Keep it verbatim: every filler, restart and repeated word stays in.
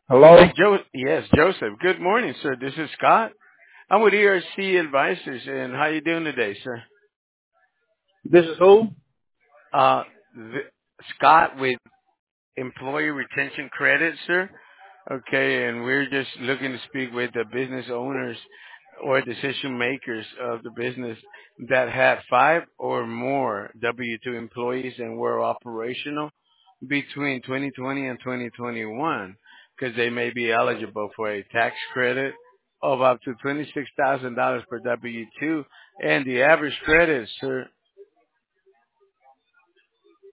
Hello? Jo- yes, Joseph. Good morning, sir. This is Scott. I'm with E R C Advisors, and how you doing today, sir? This is who? Uh, th- Scott with Employee Retention Credit, sir. Okay, and we're just looking to speak with the business owners or decision makers of the business that had five or more W two employees and were operational between twenty twenty and twenty twenty-one, because they may be eligible for a tax credit of up to twenty-six thousand dollars per W two. And the average credit, sir,